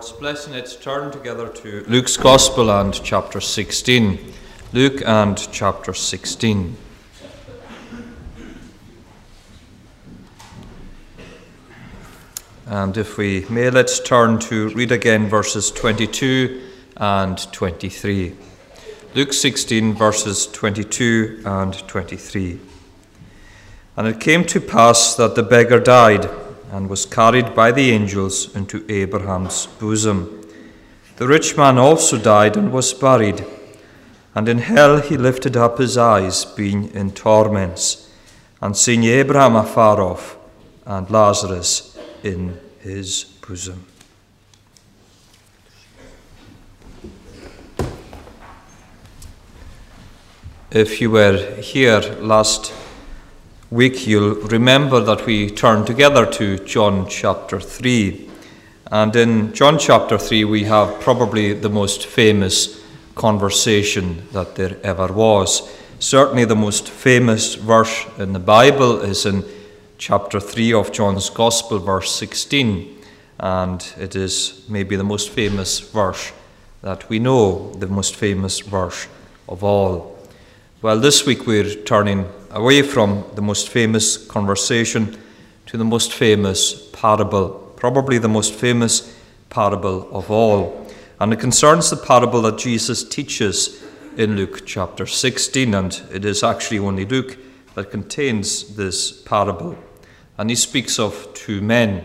Lord's blessing, let's turn together to Luke's Gospel and chapter 16. Luke and chapter 16. And if we may, let's turn to read again verses 22 and 23. Luke 16, verses 22 and 23. And it came to pass that the beggar died, and was carried by the angels into Abraham's bosom. The rich man also died and was buried, and in hell he lifted up his eyes, being in torments, and seeing Abraham afar off, and Lazarus in his bosom. If you were here last week, you'll remember that we turned together to John chapter 3. And in John chapter 3, we have probably the most famous conversation that there ever was. Certainly the most famous verse in the Bible is in chapter 3 of John's Gospel, verse 16. And it is maybe the most famous verse that we know, the most famous verse of all. Well, this week we're turning away from the most famous conversation to the most famous parable, probably the most famous parable of all. And it concerns the parable that Jesus teaches in Luke chapter 16, and it is actually only Luke that contains this parable. And he speaks of two men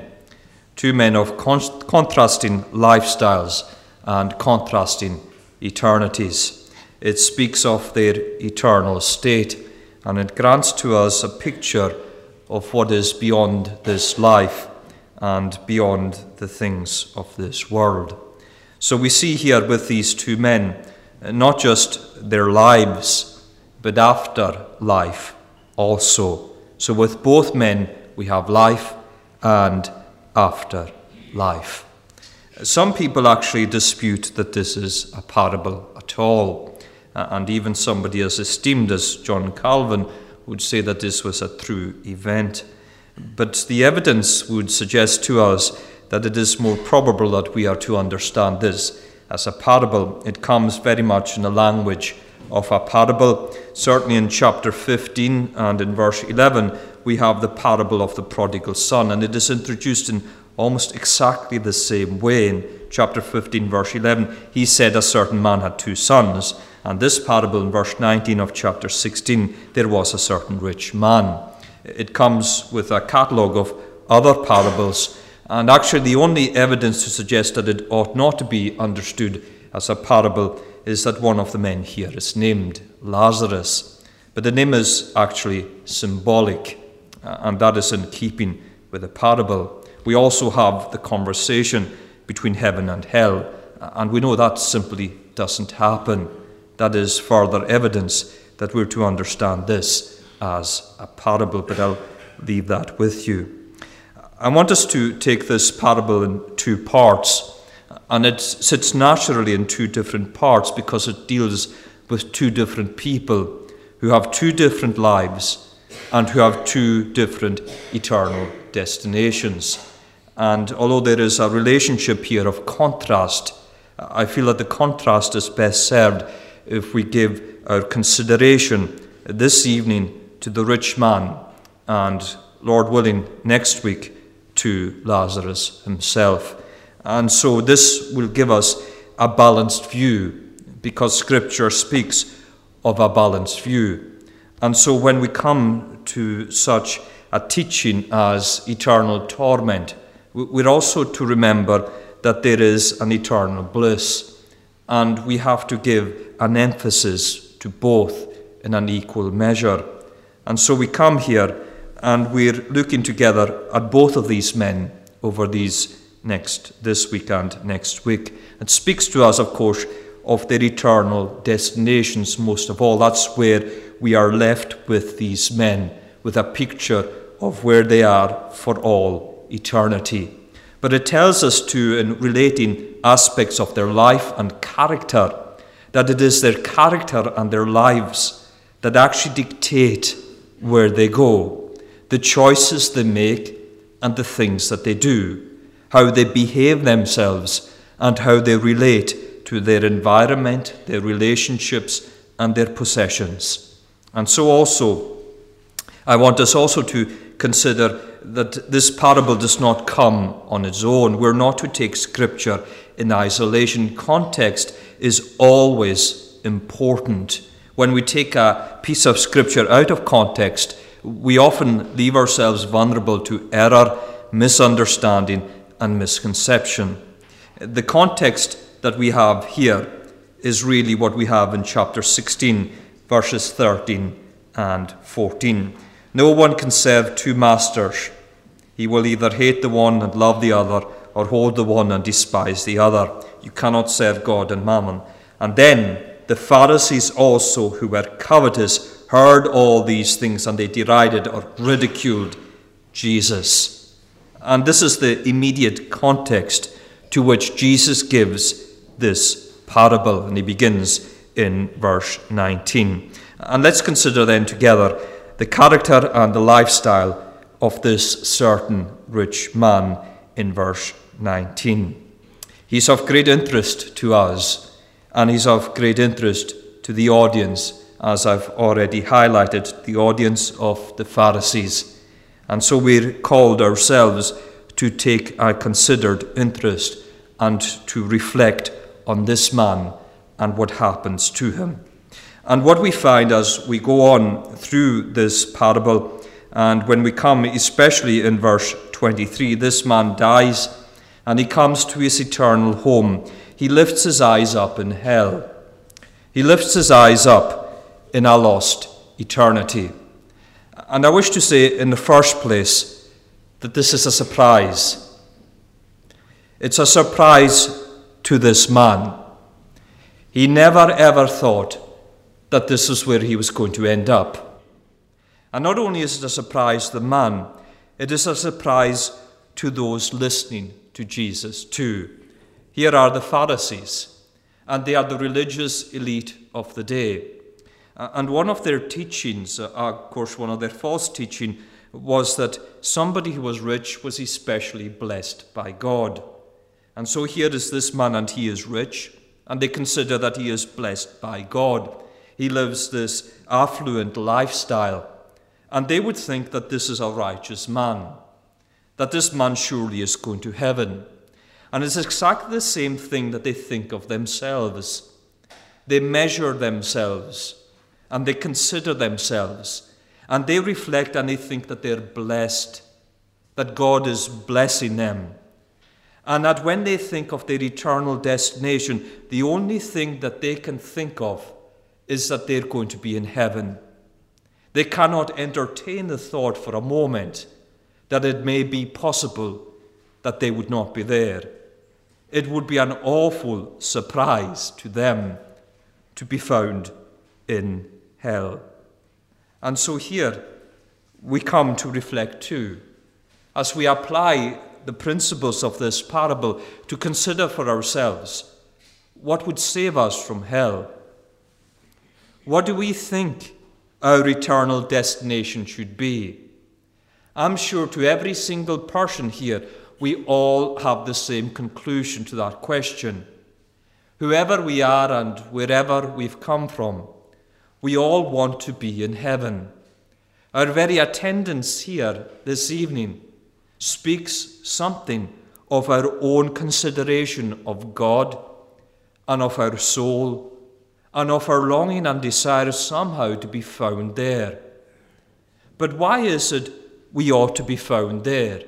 of contrasting lifestyles and contrasting eternities. It speaks of their eternal state, and it grants to us a picture of what is beyond this life and beyond the things of this world. So we see here with these two men, not just their lives, but after life also. So with both men, we have life and after life. Some people actually dispute that this is a parable at all. And even somebody as esteemed as John Calvin would say that this was a true event. But the evidence would suggest to us that it is more probable that we are to understand this as a parable. It comes very much in the language of a parable. Certainly in chapter 15 and in verse 11, we have the parable of the prodigal son, and it is introduced in almost exactly the same way. In chapter 15, verse 11, he said a certain man had two sons. And this parable in verse 19 of chapter 16, there was a certain rich man. It comes with a catalogue of other parables, and actually the only evidence to suggest that it ought not to be understood as a parable is that one of the men here is named Lazarus. But the name is actually symbolic, and that is in keeping with the parable. We also have the conversation between heaven and hell, and we know that simply doesn't happen. That is further evidence that we're to understand this as a parable, but I'll leave that with you. I want us to take this parable in two parts, and it sits naturally in two different parts because it deals with two different people who have two different lives and who have two different eternal destinations. And although there is a relationship here of contrast, I feel that the contrast is best served if we give our consideration this evening to the rich man and, Lord willing, next week to Lazarus himself. And so this will give us a balanced view because Scripture speaks of a balanced view. And so when we come to such a teaching as eternal torment, we're also to remember that there is an eternal bliss, and we have to give an emphasis to both in an equal measure. And so we come here and we're looking together at both of these men over this week and next week. It speaks to us, of course, of their eternal destinations most of all. That's where we are left with these men, with a picture of where they are for all eternity. But it tells us too, in relating aspects of their life and character, that it is their character and their lives that actually dictate where they go, the choices they make and the things that they do, how they behave themselves and how they relate to their environment, their relationships, and their possessions. And so also, I want us also to consider that this parable does not come on its own. We're not to take Scripture in isolation. Context is always important. When we take a piece of Scripture out of context, we often leave ourselves vulnerable to error, misunderstanding, and misconception. The context that we have here is really what we have in chapter 16, verses 13 and 14. No one can serve two masters. He will either hate the one and love the other, or hold the one and despise the other. You cannot serve God and mammon. And then the Pharisees also, who were covetous, heard all these things, and they derided or ridiculed Jesus. And this is the immediate context to which Jesus gives this parable, and he begins in verse 19. And let's consider then together the character and the lifestyle of this certain rich man in verse 19. He's of great interest to us, and he's of great interest to the audience, as I've already highlighted, the audience of the Pharisees. And so we're called ourselves to take a considered interest and to reflect on this man and what happens to him. And what we find as we go on through this parable, and when we come especially in verse 23, this man dies and he comes to his eternal home. He lifts his eyes up in hell. He lifts his eyes up in a lost eternity. And I wish to say in the first place that this is a surprise. It's a surprise to this man. He never ever thought that this is where he was going to end up. And not only is it a surprise to the man, it is a surprise to those listening to Jesus too. Here are the Pharisees, and they are the religious elite of the day. And one of their teachings, of course one of their false teaching, was that somebody who was rich was especially blessed by God. And so here is this man, and he is rich, and they consider that he is blessed by God. He lives this affluent lifestyle, and they would think that this is a righteous man, that this man surely is going to heaven. And it's exactly the same thing that they think of themselves. They measure themselves, and they consider themselves, and they reflect and they think that they're blessed, that God is blessing them. And that when they think of their eternal destination, the only thing that they can think of is that they're going to be in heaven. They cannot entertain the thought for a moment that it may be possible that they would not be there. It would be an awful surprise to them to be found in hell. And so here we come to reflect too, as we apply the principles of this parable, to consider for ourselves what would save us from hell. What do we think our eternal destination should be? I'm sure to every single person here, we all have the same conclusion to that question. Whoever we are and wherever we've come from, we all want to be in heaven. Our very attendance here this evening speaks something of our own consideration of God and of our soul and of our longing and desire somehow to be found there. But why is it we ought to be found there?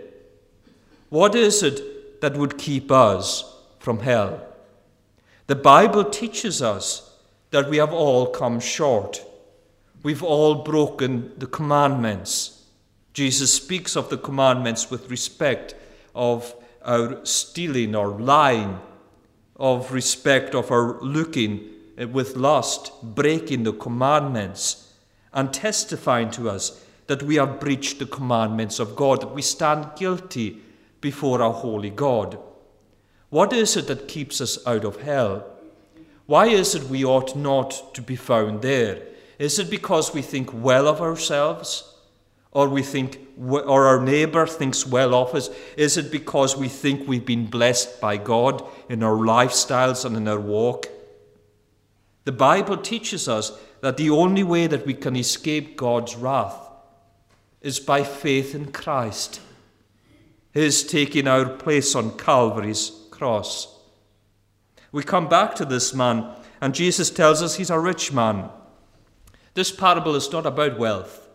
What is it that would keep us from hell? The Bible teaches us that we have all come short. We've all broken the commandments. Jesus speaks of the commandments with respect of our stealing or lying, of respect of our looking with lust, breaking the commandments, and testifying to us that we have breached the commandments of God, that we stand guilty before our holy God. What is it that keeps us out of hell? Why is it we ought not to be found there? Is it because we think well of ourselves? or or our neighbour thinks well of us? Is it because we think we've been blessed by God in our lifestyles and in our walk? The Bible teaches us that the only way that we can escape God's wrath is by faith in Christ, his taking our place on Calvary's cross. We come back to this man, and Jesus tells us he's a rich man. This parable is not about wealth.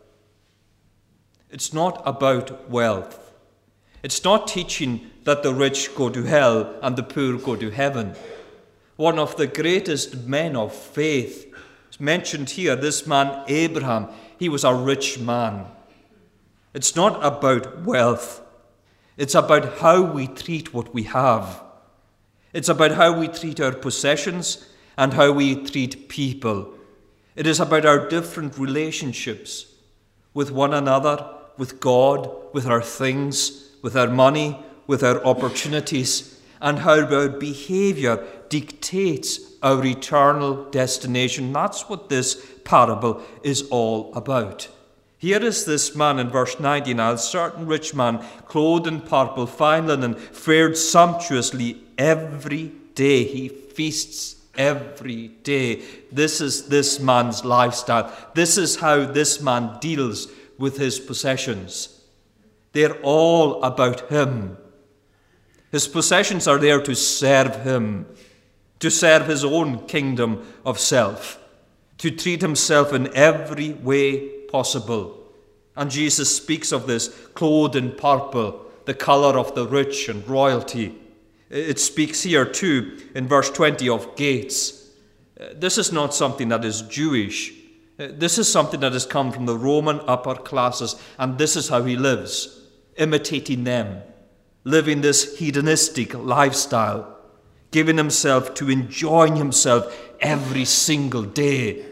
It's not about wealth. It's not teaching that the rich go to hell and the poor go to heaven. One of the greatest men of faith is mentioned here, this man Abraham. He was a rich man. It's not about wealth. It's about how we treat what we have. It's about how we treat our possessions and how we treat people. It is about our different relationships with one another, with God, with our things, with our money, with our opportunities, and how our behaviour dictates our eternal destination. That's what this parable is all about. Here is this man in verse 19, a certain rich man, clothed in purple, fine linen, fared sumptuously every day. He feasts every day. This is this man's lifestyle. This is how this man deals with his possessions. They're all about him. His possessions are there to serve him, to serve his own kingdom of self, to treat himself in every way possible. And Jesus speaks of this, clothed in purple, the colour of the rich and royalty. It speaks here too, in verse 20, of gates. This is not something that is Jewish. This is something that has come from the Roman upper classes, and this is how he lives, imitating them, living this hedonistic lifestyle, giving himself to enjoying himself every single day,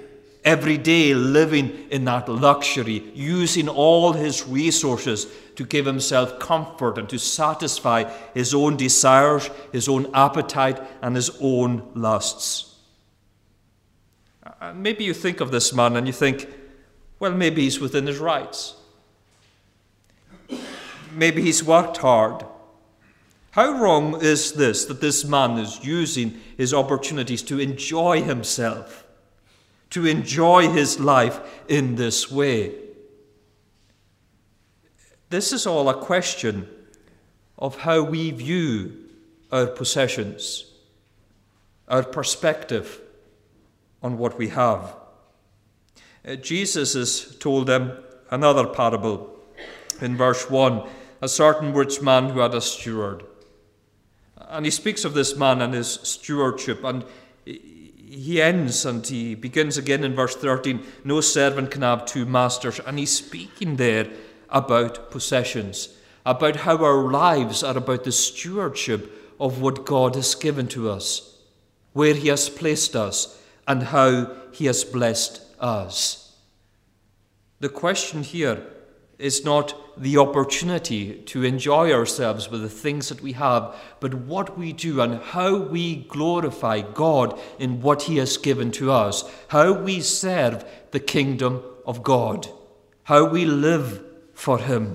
living in that luxury, using all his resources to give himself comfort and to satisfy his own desires, his own appetite, and his own lusts. And maybe you think of this man and you think, well, maybe he's within his rights. Maybe he's worked hard. How wrong is this, that this man is using his opportunities to enjoy himself, to enjoy his life in this way? This is all a question of how we view our possessions, our perspective on what we have. Jesus has told them another parable in verse 1, a certain rich man who had a steward. And he speaks of this man and his stewardship, and he ends and he begins again in verse 13, no servant can have two masters. And he's speaking there about possessions, about how our lives are about the stewardship of what God has given to us, where he has placed us, and how he has blessed us. The question here is not the opportunity to enjoy ourselves with the things that we have, but what we do and how we glorify God in what he has given to us, how we serve the kingdom of God, how we live for him.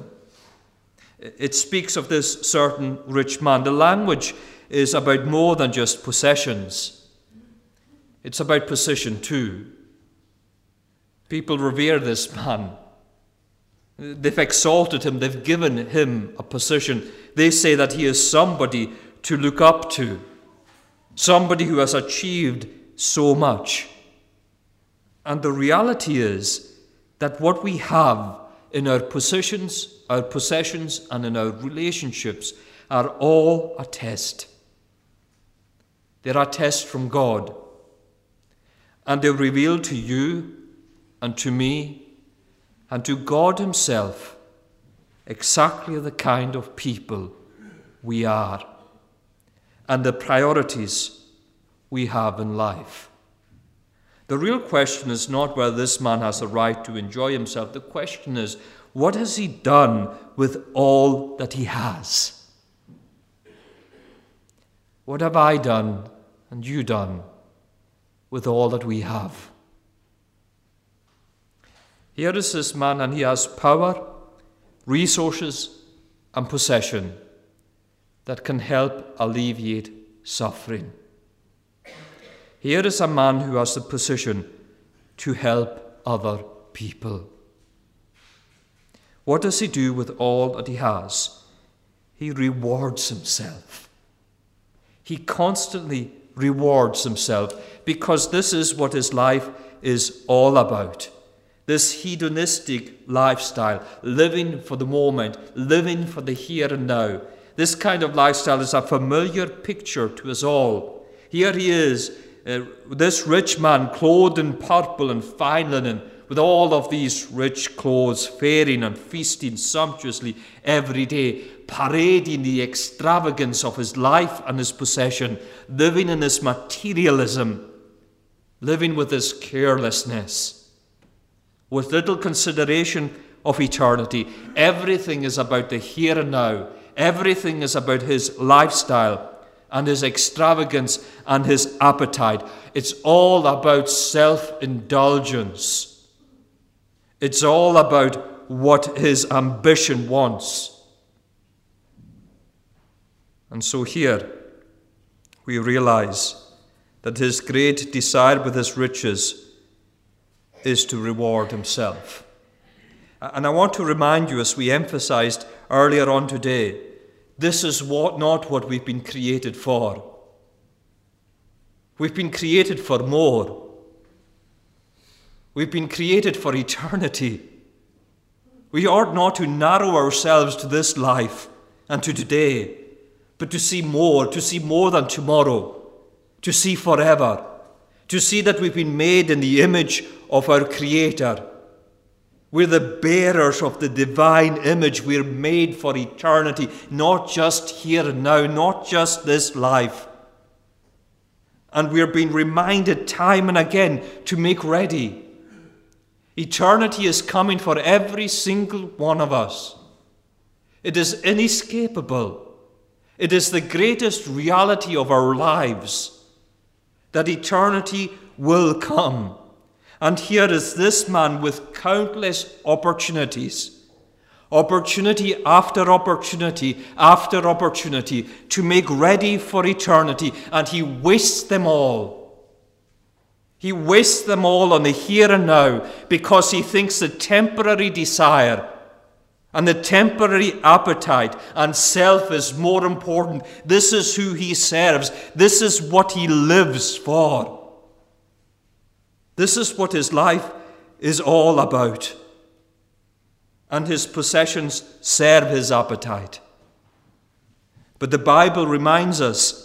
It speaks of this certain rich man. The language is about more than just possessions. It's about position too. People revere this man. They've exalted him. They've given him a position. They say that he is somebody to look up to, somebody who has achieved so much. And the reality is that what we have in our possessions, and in our relationships are all a test. They're a test from God. And they reveal to you and to me and to God himself exactly the kind of people we are and the priorities we have in life. The real question is not whether this man has a right to enjoy himself. The question is, what has he done with all that he has? What have I done and you done with all that we have? Here is this man, and he has power resources and possession that can help alleviate suffering. Here is a man who has the position to help other people. What does he do with all that he has? He rewards himself. He constantly rewards himself because this is what his life is all about. This hedonistic lifestyle, living for the moment, living for the here and now. This kind of lifestyle is a familiar picture to us all. Here he is, this rich man clothed in purple and fine linen, with all of these rich clothes, faring and feasting sumptuously every day, parading the extravagance of his life and his possession, living in his materialism, living with his carelessness, with little consideration of eternity. Everything is about the here and now. Everything is about his lifestyle and his extravagance and his appetite. It's all about self-indulgence. It's all about what his ambition wants. And so here we realize that his great desire with his riches is to reward himself. And I want to remind you, as we emphasized earlier on today, this is not what we've been created for. We've been created for more. We've been created for eternity. We ought not to narrow ourselves to this life and to today, but to see more than tomorrow, to see forever, to see that we've been made in the image of our Creator. We're the bearers of the divine image. We're made for eternity, not just here and now, not just this life. And we're being reminded time and again to make ready. Eternity is coming for every single one of us. It is inescapable. It is the greatest reality of our lives, that eternity will come. And here is this man with countless opportunities, opportunity after opportunity after opportunity to make ready for eternity, and he wastes them all. He wastes them all on the here and now because he thinks the temporary desire and the temporary appetite and self is more important. This is who he serves. This is what he lives for. This is what his life is all about. And his possessions serve his appetite. But the Bible reminds us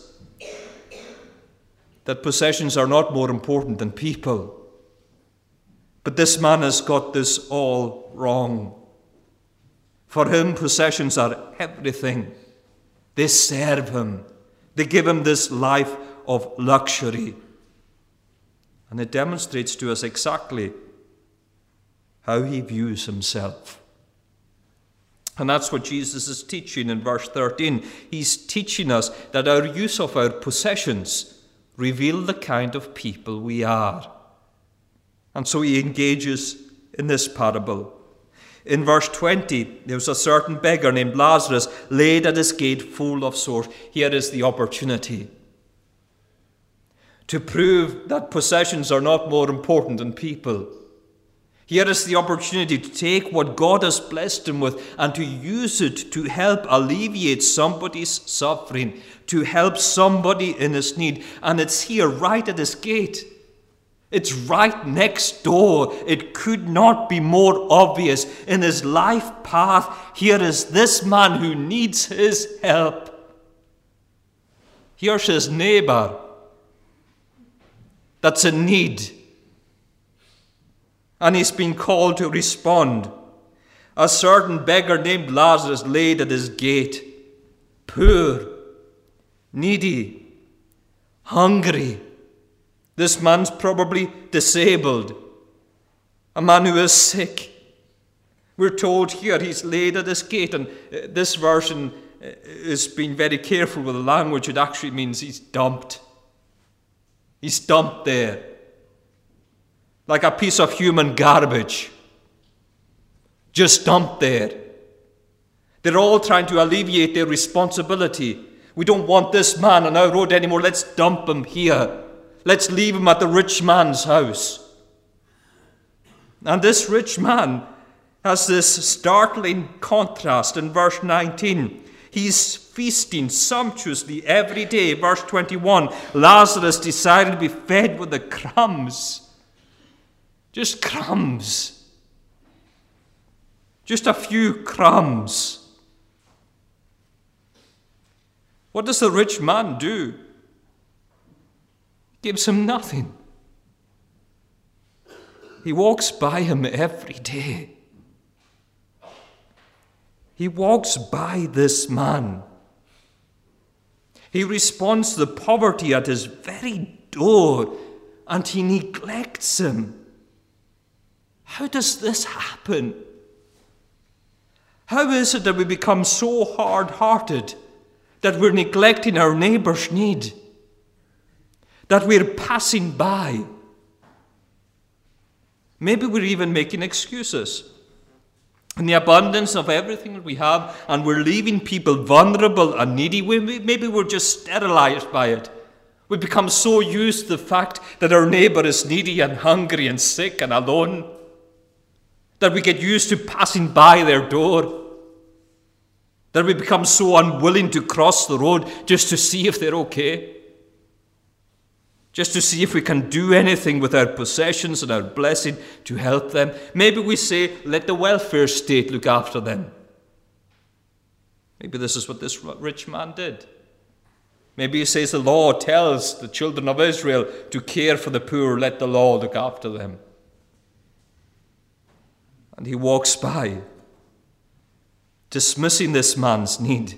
that possessions are not more important than people. But this man has got this all wrong. For him, possessions are everything. They serve him. They give him this life of luxury. And it demonstrates to us exactly how he views himself. And that's what Jesus is teaching in verse 13. He's teaching us that our use of our possessions reveal the kind of people we are. And so he engages in this parable. In verse 20, there was a certain beggar named Lazarus laid at his gate full of sores. Here is the opportunity to prove that possessions are not more important than people. Here is the opportunity to take what God has blessed him with and to use it to help alleviate somebody's suffering, to help somebody in his need. And it's here, right at his gate. It's right next door. It could not be more obvious. In his life path, here is this man who needs his help. Here's his neighbor that's in need. And he's been called to respond. A certain beggar named Lazarus laid at his gate, poor, needy, hungry. This man's probably disabled, a man who is sick. We're told here he's laid at his gate, and this version is being very careful with the language. It actually means he's dumped. He's dumped there, like a piece of human garbage, just dumped there. They're all trying to alleviate their responsibility. We don't want this man on our road anymore. Let's dump him here. Let's leave him at the rich man's house. And this rich man has this startling contrast in verse 19. He's feasting sumptuously every day. Verse 21, Lazarus decided to be fed with the crumbs. Just crumbs. Just a few crumbs. What does the rich man do? He gives him nothing. He walks by him every day. He walks by this man. He responds to the poverty at his very door, and he neglects him. How does this happen? How is it that we become so hard-hearted that we're neglecting our neighbour's need, that we're passing by? Maybe we're even making excuses. In the abundance of everything that we have, and we're leaving people vulnerable and needy, maybe we're just sterilized by it. We become so used to the fact that our neighbour is needy and hungry and sick and alone, that we get used to passing by their door, that we become so unwilling to cross the road just to see if they're okay, just to see if we can do anything with our possessions and our blessing to help them. Maybe we say, let the welfare state look after them. Maybe this is what this rich man did. Maybe he says the law tells the children of Israel to care for the poor, let the law look after them. And he walks by, dismissing this man's need.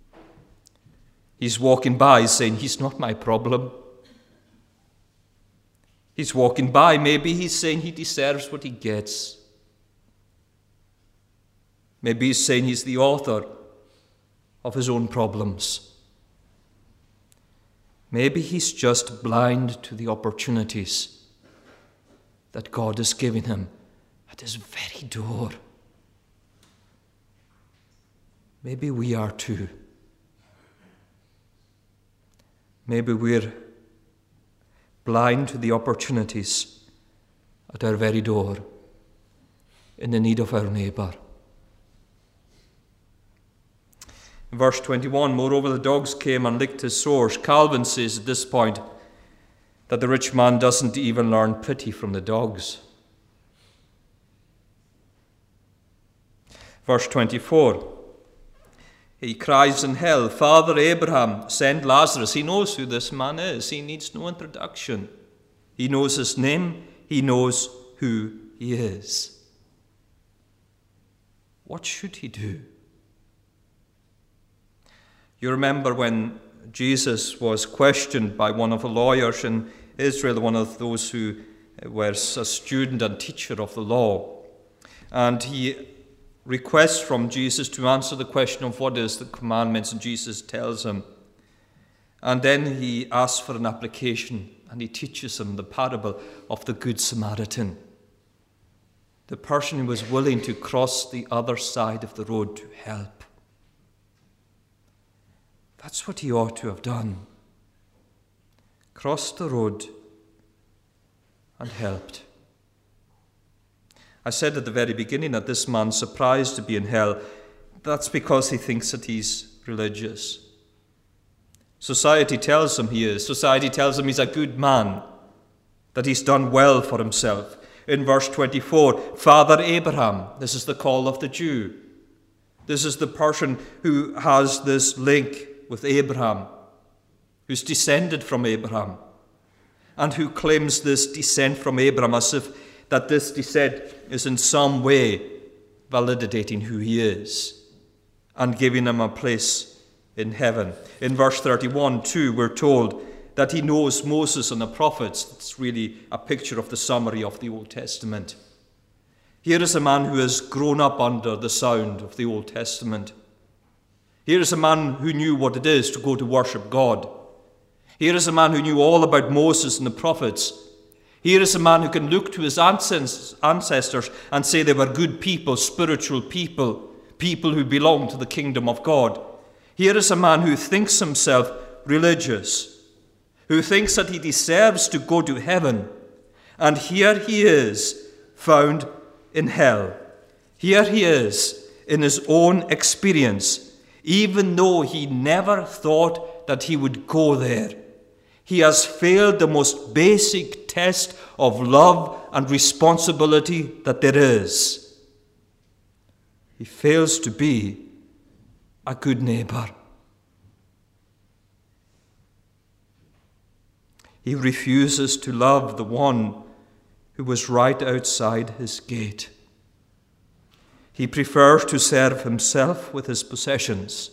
He's walking by saying, he's not my problem. He's walking by, maybe he's saying he deserves what he gets. Maybe he's saying he's the author of his own problems. Maybe he's just blind to the opportunities that God is giving him at his very door. Maybe we are too. Maybe we're blind to the opportunities at our very door, in the need of our neighbour. In verse 21, moreover, the dogs came and licked his sores. Calvin says at this point that the rich man doesn't even learn pity from the dogs. Verse 24, he cries in hell, Father Abraham, send Lazarus. He knows who this man is. He needs no introduction. He knows his name. He knows who he is. What should he do? You remember when Jesus was questioned by one of the lawyers in Israel, one of those who was a student and teacher of the law, and he requests from Jesus to answer the question of what is the commandments, and Jesus tells him. And then he asks for an application, and he teaches him the parable of the Good Samaritan, the person who was willing to cross the other side of the road to help. That's what he ought to have done. Crossed the road and helped. I said at the very beginning that this man's surprised to be in hell. That's because he thinks that he's religious. Society tells him he is. Society tells him he's a good man, that he's done well for himself. In verse 24, Father Abraham, this is the call of the Jew. This is the person who has this link with Abraham, who's descended from Abraham, and who claims this descent from Abraham as if that this descent is in some way validating who he is and giving him a place in heaven. In verse 31 too, we're told that he knows Moses and the prophets. It's really a picture of the summary of the Old Testament. Here is a man who has grown up under the sound of the Old Testament. Here is a man who knew what it is to go to worship God. Here is a man who knew all about Moses and the prophets. Here is a man who can look to his ancestors and say they were good people, spiritual people people who belong to the kingdom of God. Here is a man who thinks himself religious, who thinks that he deserves to go to heaven, and here he is found in hell. Here he is in his own experience, even though he never thought that he would go there. He has failed the most basic test of love and responsibility that there is. He fails to be a good neighbor. He refuses to love the one who was right outside his gate. He prefers to serve himself with his possessions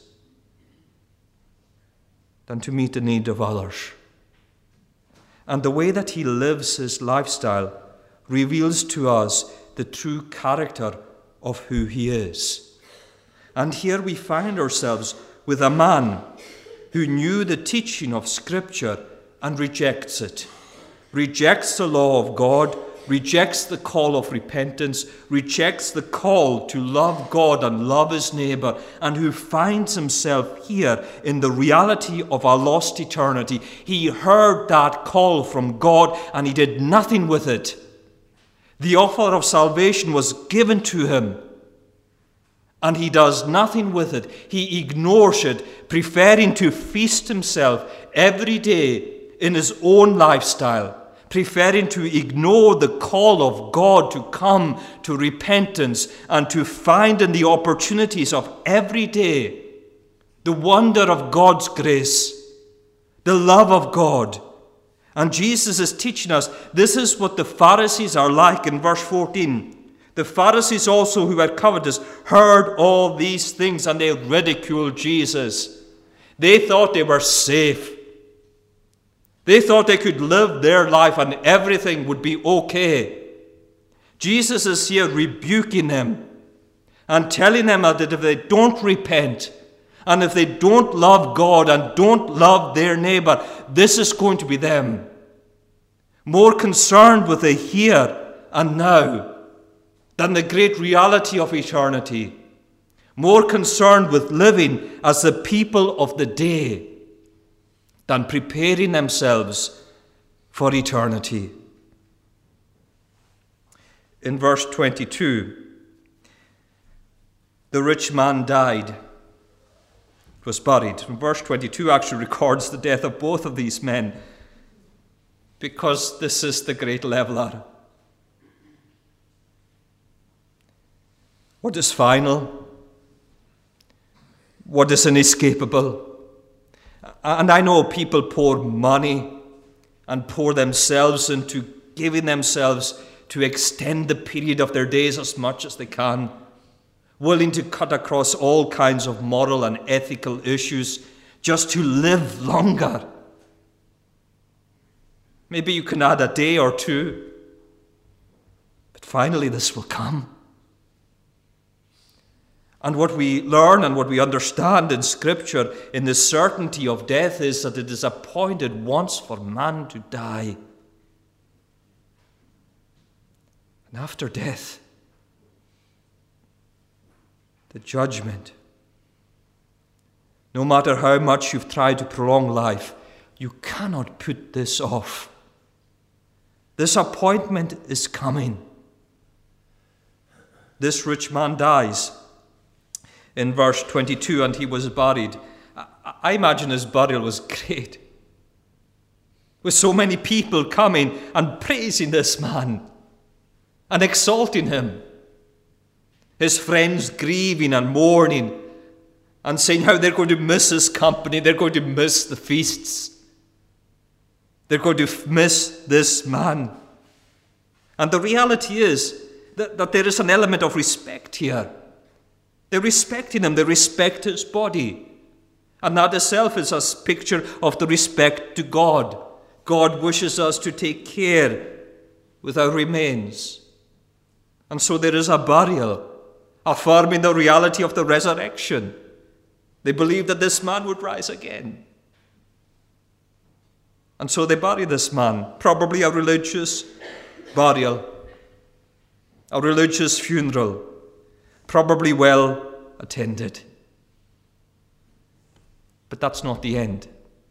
than to meet the need of others. And the way that he lives his lifestyle reveals to us the true character of who he is. And here we find ourselves with a man who knew the teaching of Scripture and rejects it, rejects the law of God, rejects the call of repentance, rejects the call to love God and love his neighbor, and who finds himself here in the reality of a lost eternity. He heard that call from God and he did nothing with it. The offer of salvation was given to him, and he does nothing with it. He ignores it, preferring to feast himself every day in his own lifestyle, preferring to ignore the call of God to come to repentance and to find in the opportunities of every day the wonder of God's grace, the love of God. And Jesus is teaching us this is what the Pharisees are like in verse 14. The Pharisees also, who were covetous, heard all these things and they ridiculed Jesus. They thought they were safe. They thought they could live their life and everything would be okay. Jesus is here rebuking them and telling them that if they don't repent and if they don't love God and don't love their neighbor, this is going to be them. More concerned with the here and now than the great reality of eternity. More concerned with living as the people of the day than preparing themselves for eternity. In verse 22, the rich man died, was buried. And verse 22 actually records the death of both of these men, because this is the great leveler. What is final? What is inescapable? And I know people pour money and pour themselves into giving themselves to extend the period of their days as much as they can, willing to cut across all kinds of moral and ethical issues just to live longer. Maybe you can add a day or two, but finally this will come. And what we learn and what we understand in Scripture in the certainty of death is that it is appointed once for man to die. And after death, the judgment. No matter how much you've tried to prolong life, you cannot put this off. This appointment is coming. This rich man dies. In verse 22, and he was buried. I imagine his burial was great, with so many people coming and praising this man and exalting him. His friends grieving and mourning and saying how they're going to miss his company, they're going to miss the feasts, they're going to miss this man. And the reality is that there is an element of respect here. They respect him, they respect his body. And that itself is a picture of the respect to God. God wishes us to take care with our remains. And so there is a burial, affirming the reality of the resurrection. They believe that this man would rise again. And so they bury this man, probably a religious burial, a religious funeral, probably well attended. But that's not the end.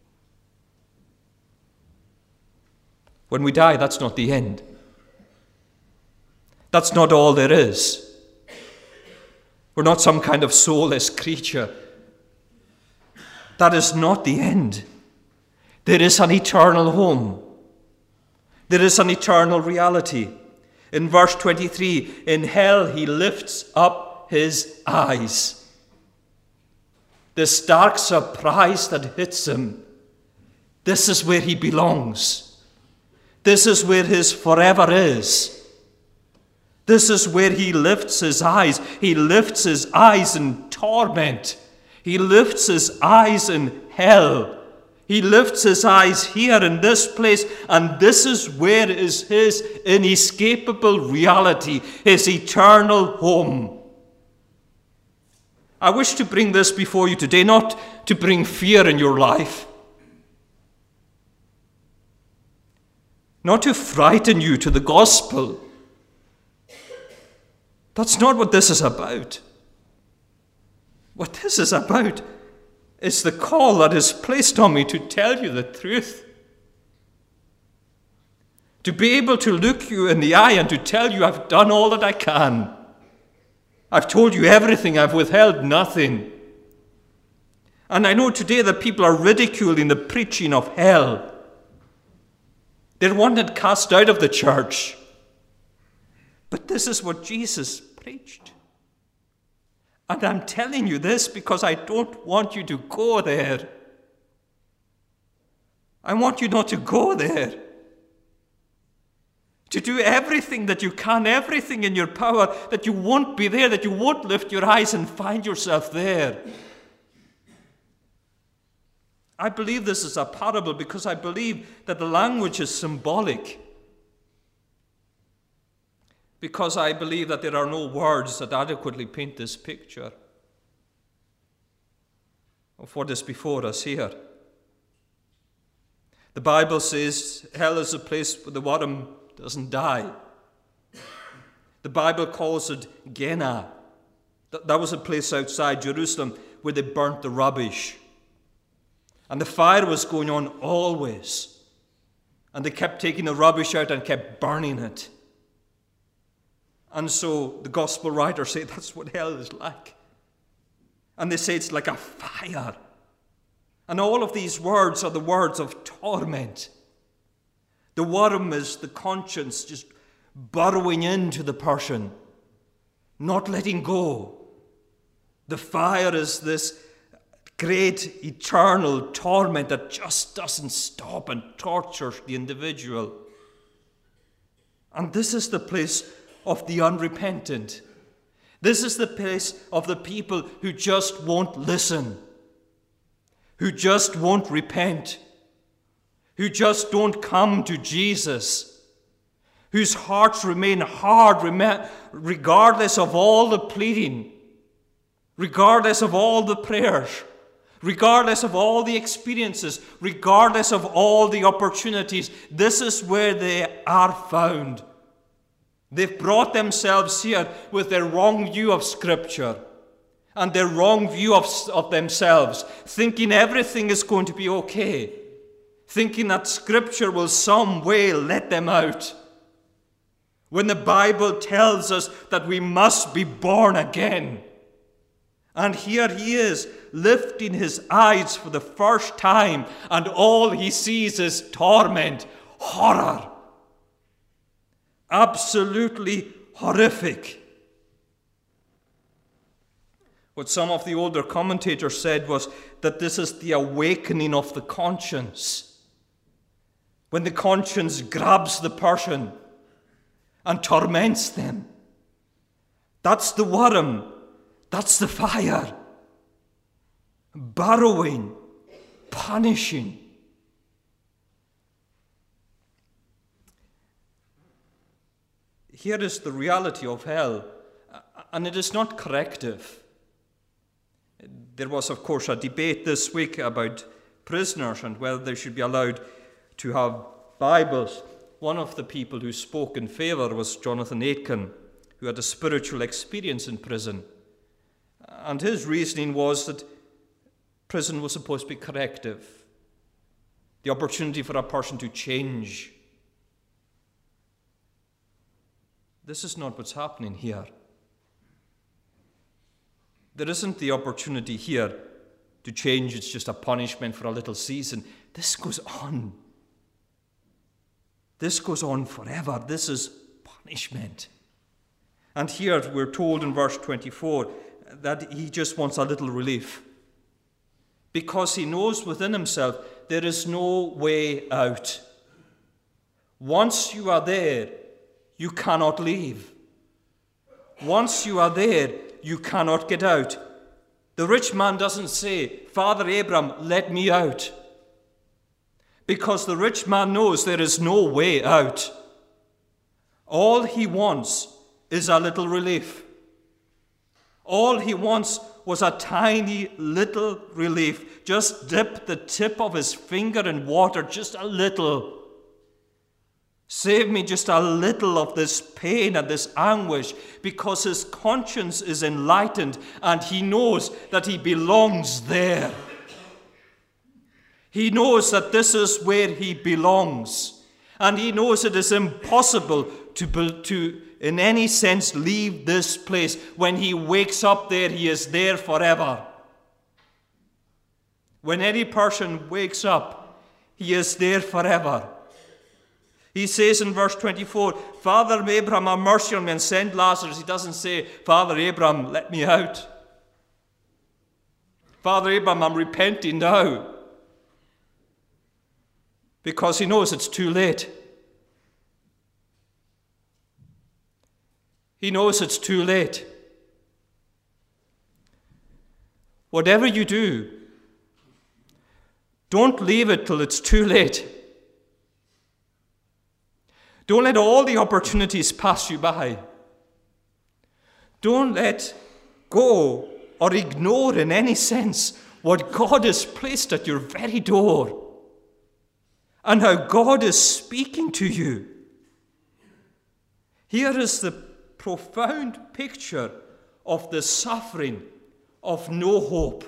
When we die, that's not the end. That's not all there is. We're not some kind of soulless creature. That is not the end. There is an eternal home. There is an eternal reality. In verse 23, in hell he lifts up his eyes. This dark surprise that hits him, this is where he belongs. This is where his forever is. This is where he lifts his eyes. He lifts his eyes in torment. He lifts his eyes in hell. He lifts his eyes here in this place, and this is where is his inescapable reality, his eternal home. I wish to bring this before you today, not to bring fear in your life, not to frighten you to the gospel. That's not what this is about. What this is about is the call that is placed on me to tell you the truth. To be able to look you in the eye and to tell you I've done all that I can. I've told you everything, I've withheld nothing. And I know today that people are ridiculing the preaching of hell. They're wanted cast out of the church. But this is what Jesus preached. And I'm telling you this because I don't want you to go there. I want you not to go there. To do everything that you can, everything in your power, that you won't be there, that you won't lift your eyes and find yourself there. I believe this is a parable because I believe that the language is symbolic. Because I believe that there are no words that adequately paint this picture of what is before us here. The Bible says hell is a place where the worm doesn't die. The Bible calls it Gehenna. That was a place outside Jerusalem where they burnt the rubbish. And the fire was going on always. And they kept taking the rubbish out and kept burning it. And so the gospel writers say that's what hell is like. And they say it's like a fire. And all of these words are the words of torment. The worm is the conscience just burrowing into the person, not letting go. The fire is this great eternal torment that just doesn't stop and tortures the individual. And this is the place of the unrepentant. This is the place of the people who just won't listen, who just won't repent, who just don't come to Jesus, whose hearts remain hard regardless of all the pleading, regardless of all the prayers, regardless of all the experiences, regardless of all the opportunities. This is where they are found. They've brought themselves here with their wrong view of Scripture and their wrong view of themselves, thinking everything is going to be okay, thinking that Scripture will some way let them out. When the Bible tells us that we must be born again. And here he is, lifting his eyes for the first time, and all he sees is torment, horror. Absolutely horrific. What some of the older commentators said was that this is the awakening of the conscience. When the conscience grabs the person and torments them. That's the worm. That's the fire. Burrowing, punishing. Here is the reality of hell, and it is not corrective. There was, of course, a debate this week about prisoners and whether they should be allowed to have Bibles. One of the people who spoke in favour was Jonathan Aitken, who had a spiritual experience in prison. And his reasoning was that prison was supposed to be corrective, the opportunity for a person to change. This is not what's happening here. There isn't the opportunity here to change. It's just a punishment for a little season. This goes on. This goes on forever. This is punishment. And here we're told in verse 24 that he just wants a little relief, because he knows within himself there is no way out. Once you are there, you cannot leave. Once you are there, you cannot get out. The rich man doesn't say, "Father Abraham, let me out," because the rich man knows there is no way out. All he wants is a little relief. All he wants was a tiny little relief. Just dip the tip of his finger in water, just a little. Save me just a little of this pain and this anguish, because his conscience is enlightened and he knows that he belongs there. He knows that this is where he belongs, and he knows it is impossible to in any sense leave this place. When he wakes up there, he is there forever. When any person wakes up, he is there forever. He says in verse 24, "Father Abraham, have mercy on me and send Lazarus." He doesn't say, "Father Abraham, let me out. Father Abraham, I'm repenting now." Because he knows it's too late. He knows it's too late. Whatever you do, don't leave it till it's too late. Don't let all the opportunities pass you by. Don't let go or ignore in any sense what God has placed at your very door and how God is speaking to you. Here is the profound picture of the suffering of no hope.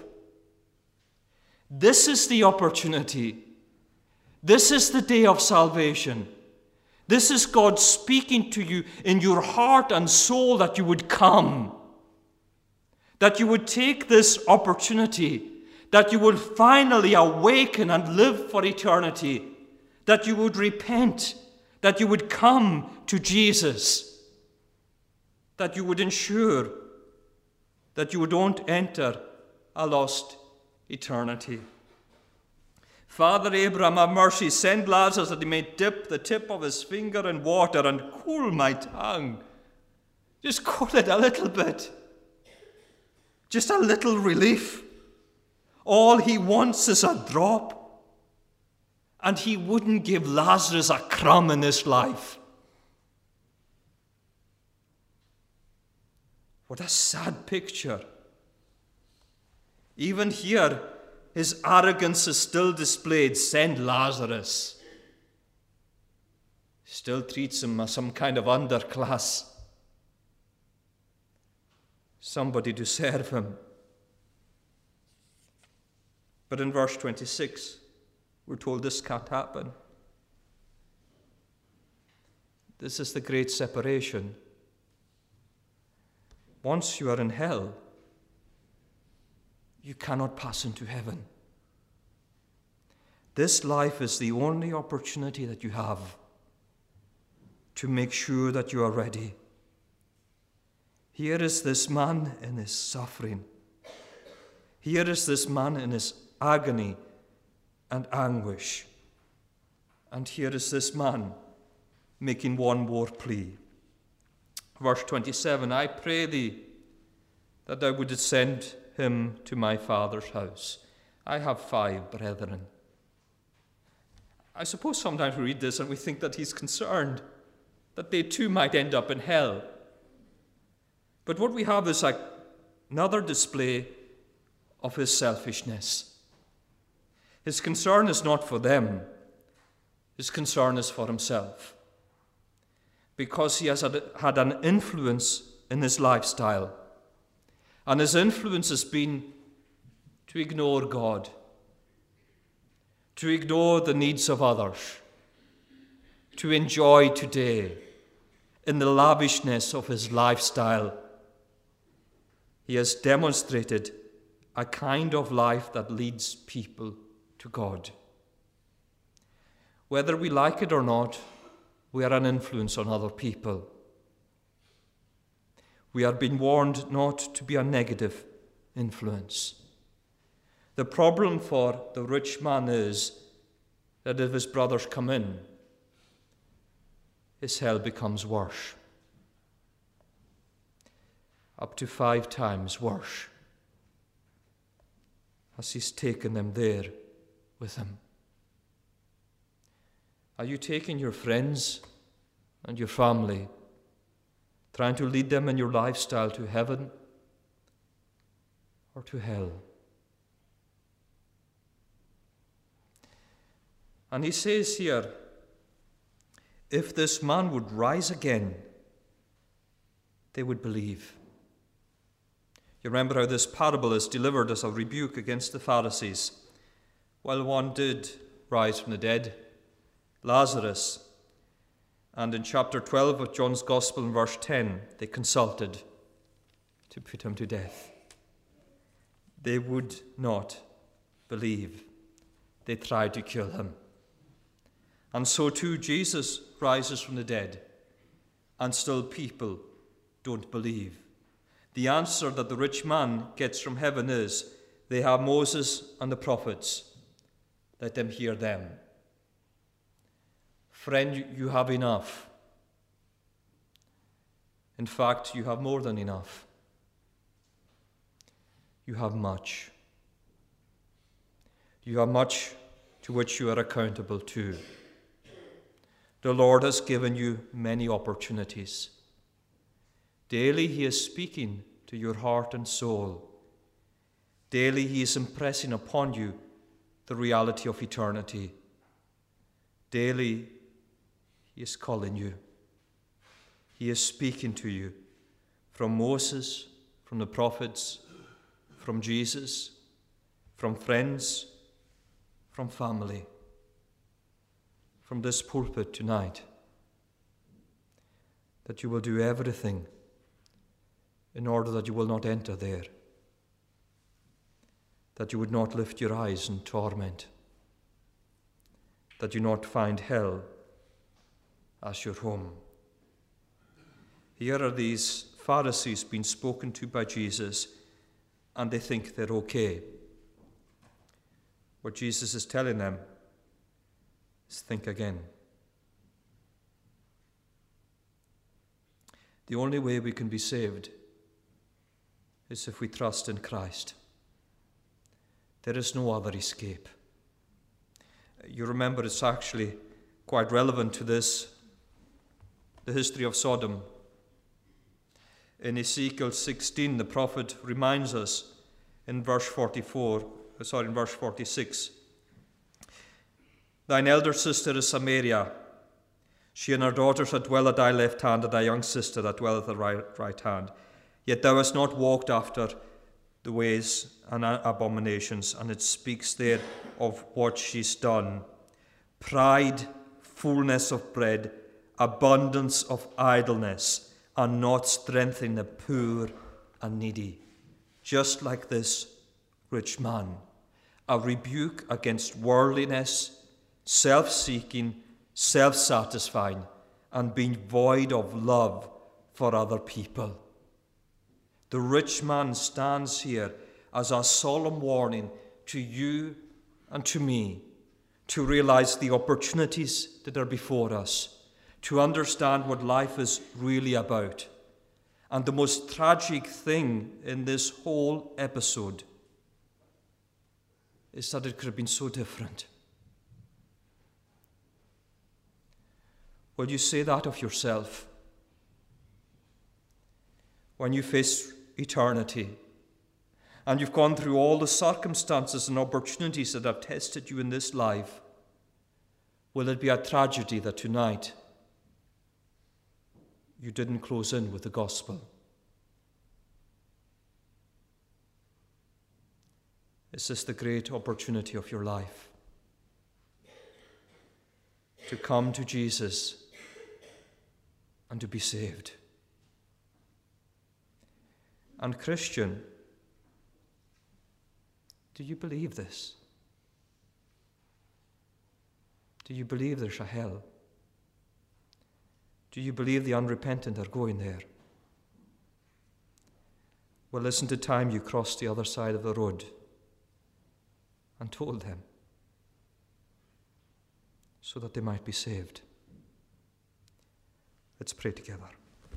This is the opportunity. This is the day of salvation. This is God speaking to you in your heart and soul, that you would come, that you would take this opportunity, that you would finally awaken and live for eternity, that you would repent, that you would come to Jesus, that you would ensure that you don't enter a lost eternity. "Father Abraham, have mercy, send Lazarus that he may dip the tip of his finger in water and cool my tongue." Just cool it a little bit. Just a little relief. All he wants is a drop. And he wouldn't give Lazarus a crumb in this life. What a sad picture. Even here, his arrogance is still displayed. Send Lazarus. Still treats him as some kind of underclass. Somebody to serve him. But in verse 26, we're told this can't happen. This is the great separation. Once you are in hell, you cannot pass into heaven. This life is the only opportunity that you have to make sure that you are ready. Here is this man in his suffering. Here is this man in his agony and anguish. And here is this man making one more plea. Verse 27, "I pray thee that thou wouldest send him to my father's house. I have 5 brethren." I suppose sometimes we read this and we think that he's concerned that they too might end up in hell. But what we have is another display of his selfishness. His concern is not for them. His concern is for himself. Because he has had an influence in his lifestyle. And his influence has been to ignore God, to ignore the needs of others, to enjoy today in the lavishness of his lifestyle. He has demonstrated a kind of life that leads people to God. Whether we like it or not, we are an influence on other people. We are being warned not to be a negative influence. The problem for the rich man is that if his brothers come in, his hell becomes worse. Up to 5 times worse, as he's taken them there with him. Are you taking your friends and your family, trying to lead them in your lifestyle to heaven or to hell? And he says here, if this man would rise again, they would believe. You remember how this parable is delivered as a rebuke against the Pharisees. Well, one did rise from the dead, Lazarus. And in chapter 12 of John's Gospel, in verse 10, they consulted to put him to death. They would not believe. They tried to kill him. And so too, Jesus rises from the dead, and still people don't believe. The answer that the rich man gets from heaven is, they have Moses and the prophets. Let them hear them. Friend, you have enough. In fact, you have more than enough. You have much. You have much to which you are accountable to. The Lord has given you many opportunities. Daily he is speaking to your heart and soul. Daily he is impressing upon you the reality of eternity. Daily he is calling you. He is speaking to you from Moses, from the prophets, from Jesus, from friends, from family, from this pulpit tonight, that you will do everything in order that you will not enter there, that you would not lift your eyes in torment, that you not find hell as your home. Here are these Pharisees being spoken to by Jesus, and they think they're okay. What Jesus is telling them is think again. The only way we can be saved is if we trust in Christ. There is no other escape. You remember, it's actually quite relevant to this, the history of Sodom. In Ezekiel 16, the prophet reminds us in verse 46, thine elder sister is Samaria. She and her daughters that dwell at thy left hand, and thy young sister that dwelleth at thy right hand. Yet thou hast not walked after the ways and abominations. And it speaks there of what she's done. Pride, fullness of bread, abundance of idleness, and not strengthening the poor and needy. Just like this rich man. A rebuke against worldliness, self-seeking, self-satisfying, and being void of love for other people. The rich man stands here as a solemn warning to you and to me to realize the opportunities that are before us, to understand what life is really about. And the most tragic thing in this whole episode is that it could have been so different. Will you say that of yourself? When you face eternity, and you've gone through all the circumstances and opportunities that have tested you in this life, will it be a tragedy that tonight you didn't close in with the gospel? Is this the great opportunity of your life? To come to Jesus and to be saved. And Christian, do you believe this? Do you believe there's a hell? Do you believe the unrepentant are going there? Well, listen to time you crossed the other side of the road and told them so that they might be saved. Let's pray together.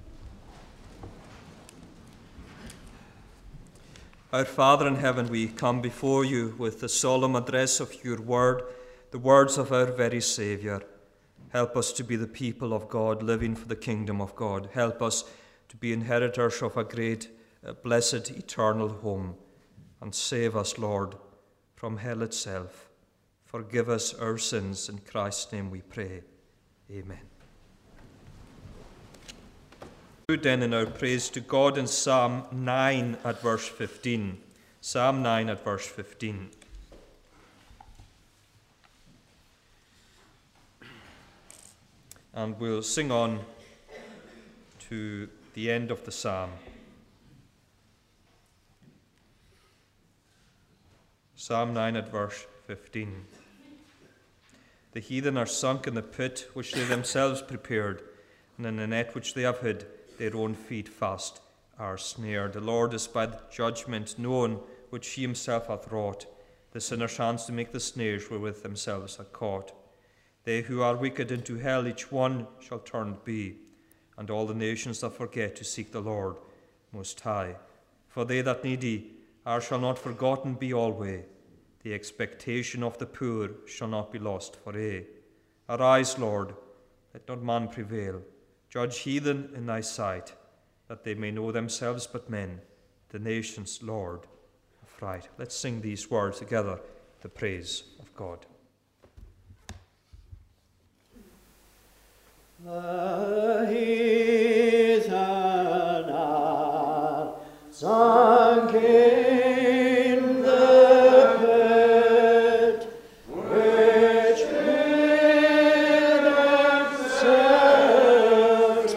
Our Father in heaven, we come before you with the solemn address of your word, the words of our very Saviour. Help us to be the people of God, living for the kingdom of God. Help us to be inheritors of a great, blessed, eternal home. And save us, Lord, from hell itself. Forgive us our sins. In Christ's name we pray. Amen. Then in our praise to God in Psalm 9 at verse 15. Psalm 9 at verse 15. And we'll sing on to the end of the psalm. Psalm 9 at verse 15. The heathen are sunk in the pit which they themselves prepared, and in the net which they have hid, their own feet fast are snared. The Lord is by the judgment known which he himself hath wrought, the sinners' hands to make the snares wherewith themselves are caught. They who are wicked into hell, each one shall turned be, and all the nations that forget to seek the Lord Most High. For they that needy shall not forgotten be alway. The expectation of the poor shall not be lost for aye. Arise, Lord, let not man prevail. Judge heathen in thy sight, that they may know themselves but men, the nations, Lord, affright. Let's sing these words together, the praise of God. The heathen are sunk in the pit, which they themselves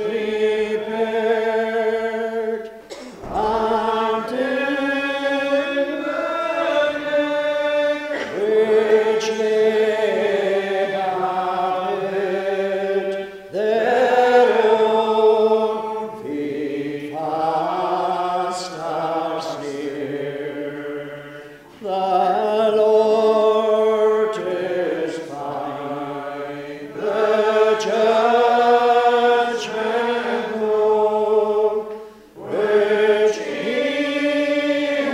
prepared, and in the net which they have hid, their own feet fast are snared. The Lord is by the judgment known, which he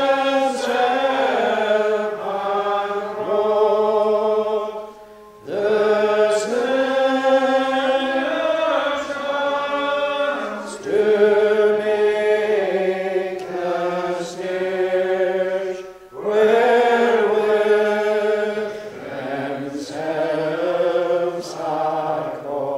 himself hath wrought. The sinner's hands to make the snares wherewith themselves are caught.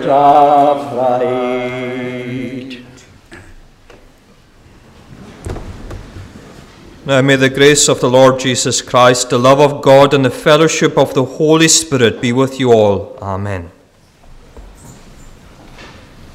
upright. Now may the grace of the Lord Jesus Christ, the love of God, and the fellowship of the Holy Spirit be with you all. Amen.